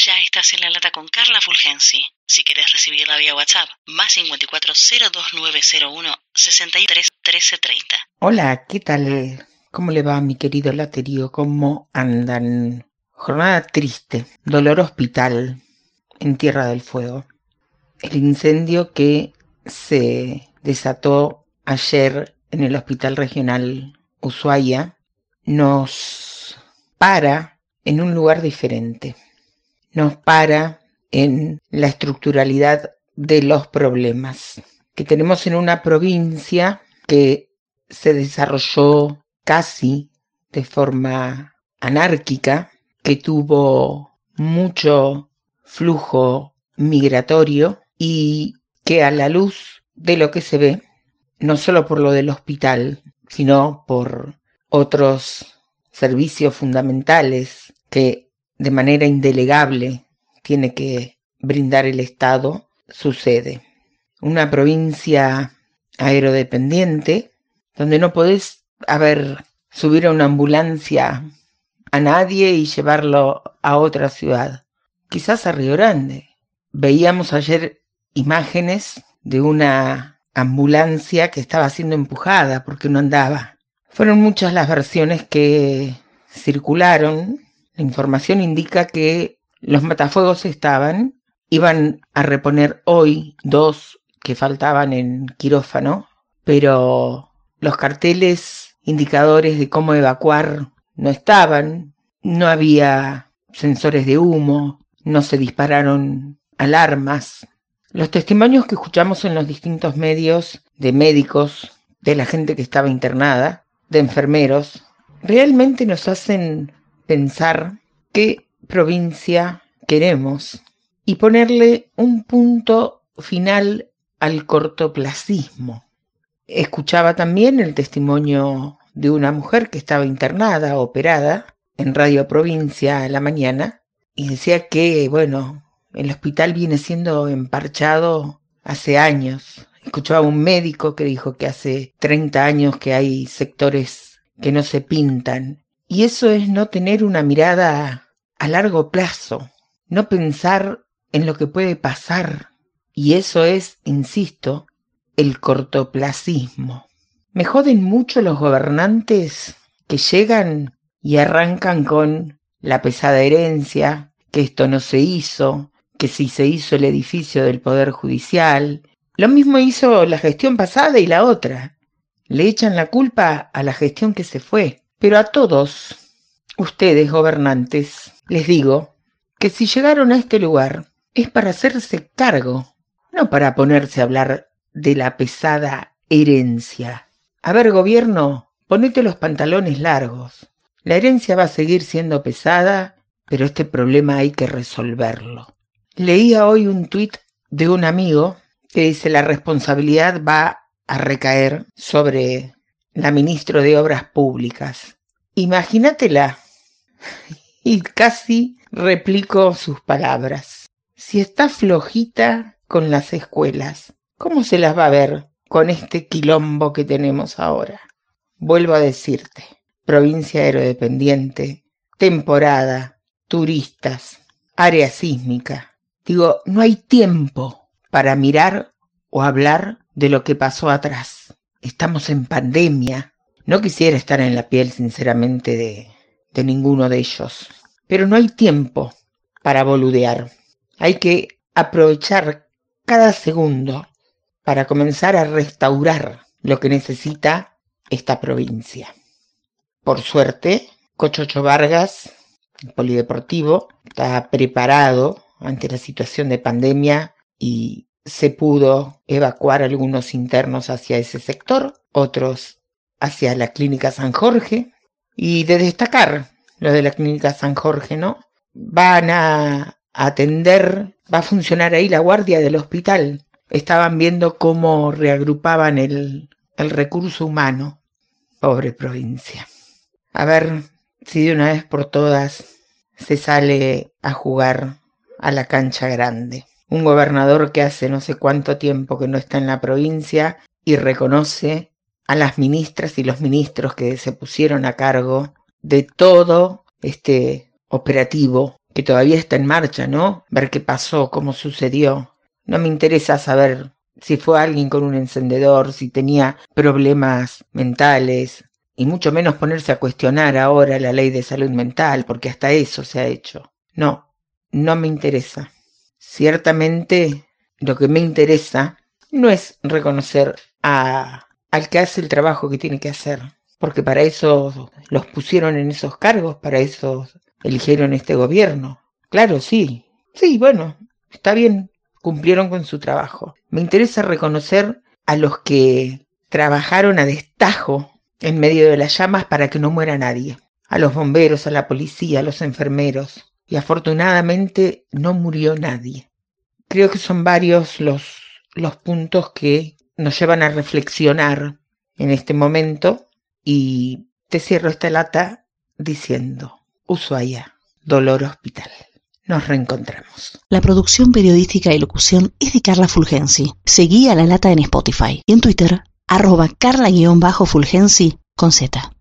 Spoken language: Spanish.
Ya estás en la lata con Carla Fulgensi. Si querés recibirla vía WhatsApp, más 54 02901 63 13 30. Hola, ¿qué tal? ¿Cómo le va, mi querido laterío? ¿Cómo andan? Jornada triste, dolor hospital en Tierra del Fuego. El incendio que se desató ayer en el Hospital Regional Ushuaia nos para en un lugar diferente. Nos para en la estructuralidad de los problemas que tenemos en una provincia que se desarrolló casi de forma anárquica, que tuvo mucho flujo migratorio y que a la luz de lo que se ve, no solo por lo del hospital, sino por otros servicios fundamentales que de manera indelegable tiene que brindar el Estado, sucede. Una provincia aerodependiente, donde no podés, subir a una ambulancia a nadie y llevarlo a otra ciudad, quizás a Río Grande. Veíamos ayer imágenes de una ambulancia que estaba siendo empujada porque no andaba. Fueron muchas las versiones que circularon. La información indica que los matafuegos iban a reponer hoy 2 que faltaban en quirófano, pero los carteles indicadores de cómo evacuar no estaban, no había sensores de humo, no se dispararon alarmas. Los testimonios que escuchamos en los distintos medios de médicos, de la gente que estaba internada, de enfermeros, realmente nos hacen pensar qué provincia queremos y ponerle un punto final al cortoplacismo. Escuchaba también el testimonio de una mujer que estaba internada, operada, en Radio Provincia a la mañana, y decía que, el hospital viene siendo emparchado hace años. Escuchaba a un médico que dijo que hace 30 años que hay sectores que no se pintan. Y eso es no tener una mirada a largo plazo, no pensar en lo que puede pasar. Y eso es, insisto, el cortoplacismo. Me joden mucho los gobernantes que llegan y arrancan con la pesada herencia, que esto no se hizo, que si se hizo el edificio del Poder Judicial. Lo mismo hizo la gestión pasada y la otra. Le echan la culpa a la gestión que se fue. Pero a todos ustedes, gobernantes, les digo que si llegaron a este lugar es para hacerse cargo, no para ponerse a hablar de la pesada herencia. A ver, gobierno, ponete los pantalones largos. La herencia va a seguir siendo pesada, pero este problema hay que resolverlo. Leía hoy un tuit de un amigo que dice: la responsabilidad va a recaer sobre la ministra de Obras Públicas. Imagínatela. Y casi replico sus palabras. Si está flojita con las escuelas, ¿cómo se las va a ver con este quilombo que tenemos ahora? Vuelvo a decirte, provincia aerodependiente, temporada, turistas, área sísmica. Digo, no hay tiempo para mirar o hablar de lo que pasó atrás. Estamos en pandemia. No quisiera estar en la piel, sinceramente, de ninguno de ellos. Pero no hay tiempo para boludear. Hay que aprovechar cada segundo para comenzar a restaurar lo que necesita esta provincia. Por suerte, Cochocho Vargas, el polideportivo, está preparado ante la situación de pandemia y se pudo evacuar algunos internos hacia ese sector, otros hacia la Clínica San Jorge. Y de destacar lo de la Clínica San Jorge, ¿no? Van a atender, va a funcionar ahí la guardia del hospital. Estaban viendo cómo reagrupaban el recurso humano. Pobre provincia. A ver si de una vez por todas se sale a jugar a la cancha grande. Un gobernador que hace no sé cuánto tiempo que no está en la provincia y reconoce a las ministras y los ministros que se pusieron a cargo de todo este operativo que todavía está en marcha, ¿no? Ver qué pasó, cómo sucedió. No me interesa saber si fue alguien con un encendedor, si tenía problemas mentales, y mucho menos ponerse a cuestionar ahora la ley de salud mental, porque hasta eso se ha hecho. No, no me interesa. Ciertamente lo que me interesa no es reconocer al que hace el trabajo que tiene que hacer, porque para eso los pusieron en esos cargos, para eso eligieron este gobierno. Claro, sí, bueno, está bien, cumplieron con su trabajo. Me interesa reconocer a los que trabajaron a destajo en medio de las llamas para que no muera nadie. A los bomberos, a la policía, a los enfermeros. Y afortunadamente no murió nadie. Creo que son varios los puntos que nos llevan a reflexionar en este momento. Y te cierro esta lata diciendo: Ushuaia, dolor hospital. Nos reencontramos. La producción periodística y locución es de Carla Fulgensi. Seguí a La Lata en Spotify y en Twitter, @Carla_Fulgensi con Z.